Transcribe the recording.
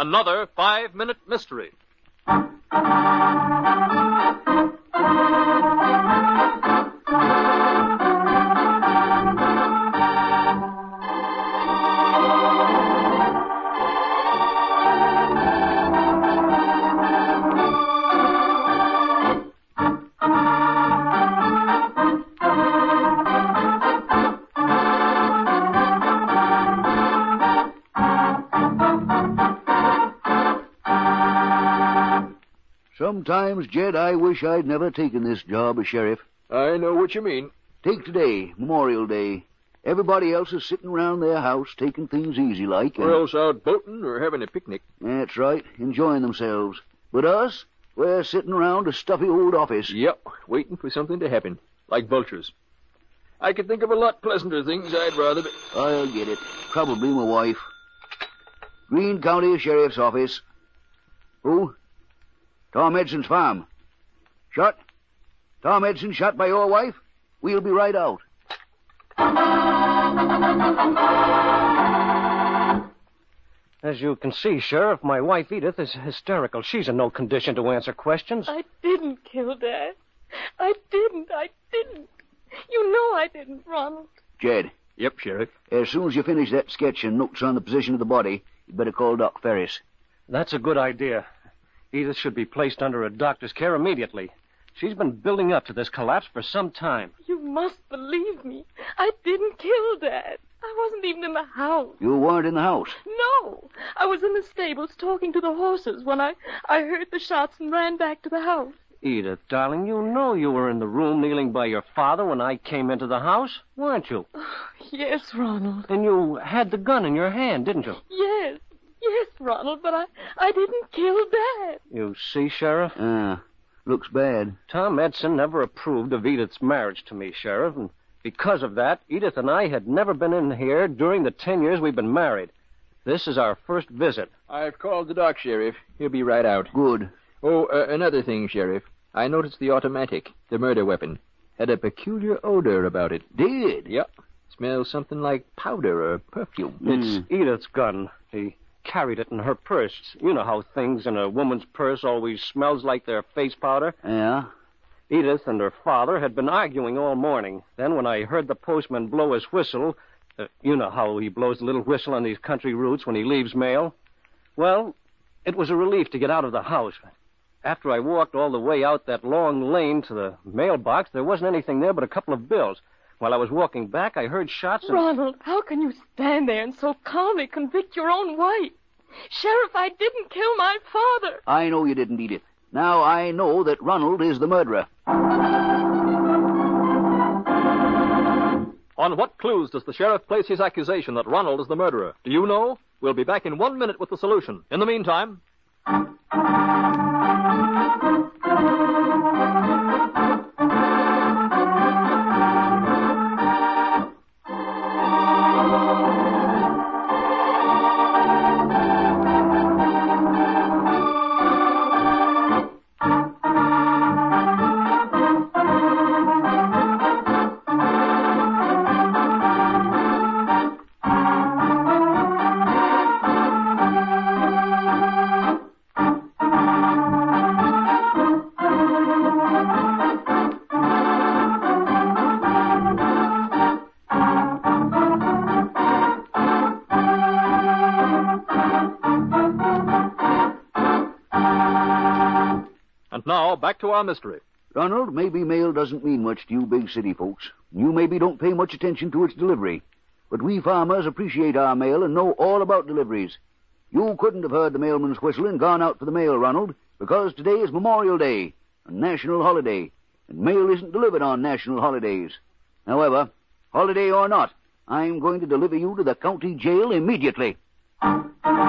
another 5-Minute Mystery. Sometimes, Jed, I wish I'd never taken this job as sheriff. I know what you mean. Take today, Memorial Day. Everybody else is sitting around their house, taking things easy like. Or else out boating or having a picnic. That's right, enjoying themselves. But us, we're sitting around a stuffy old office. Yep, waiting for something to happen, like vultures. I could think of a lot pleasanter things I'd rather be... I'll get it. Probably my wife. Greene County Sheriff's Office. Who? Tom Edson's farm. Shot? Tom Edson shot by your wife? We'll be right out. As you can see, Sheriff, my wife Edith is hysterical. She's in no condition to answer questions. I didn't kill Dad. I didn't. You know I didn't, Ronald. Jed. Yep, Sheriff. As soon as you finish that sketch and notes on the position of the body, you'd better call Doc Ferris. That's a good idea. Edith should be placed under a doctor's care immediately. She's been building up to this collapse for some time. You must believe me. I didn't kill Dad. I wasn't even in the house. You weren't in the house? No. I was in the stables talking to the horses when I heard the shots and ran back to the house. Edith, darling, you know you were in the room kneeling by your father when I came into the house, weren't you? Yes, Ronald. And you had the gun in your hand, didn't you? Yes, Ronald, but I didn't kill Dad. You see, Sheriff? Looks bad. Tom Edson never approved of Edith's marriage to me, Sheriff, and because of that, Edith and I had never been in here during the 10 years we've been married. This is our first visit. I've called the doc, Sheriff. He'll be right out. Good. Oh, another thing, Sheriff. I noticed the automatic, the murder weapon, had a peculiar odor about it. Did? Yep. Smells something like powder or perfume. It's Edith's gun. She carried it in her purse. You know how things in a woman's purse always smells like their face powder? Yeah? Edith and her father had been arguing all morning. Then when I heard the postman blow his whistle, you know how he blows the little whistle on these country routes when he leaves mail? Well, it was a relief to get out of the house. After I walked all the way out that long lane to the mailbox, there wasn't anything there but a couple of bills. While I was walking back, I heard shots and... Ronald, how can you stand there and so calmly convict your own wife? Sheriff, I didn't kill my father. I know you didn't, Edith. Now I know that Ronald is the murderer. On what clues does the sheriff place his accusation that Ronald is the murderer? Do you know? We'll be back in 1 minute with the solution. In the meantime... Now, back to our mystery. Ronald, maybe mail doesn't mean much to you big city folks. You maybe don't pay much attention to its delivery. But we farmers appreciate our mail and know all about deliveries. You couldn't have heard the mailman's whistle and gone out for the mail, Ronald, because today is Memorial Day, a national holiday, and mail isn't delivered on national holidays. However, holiday or not, I'm going to deliver you to the county jail immediately.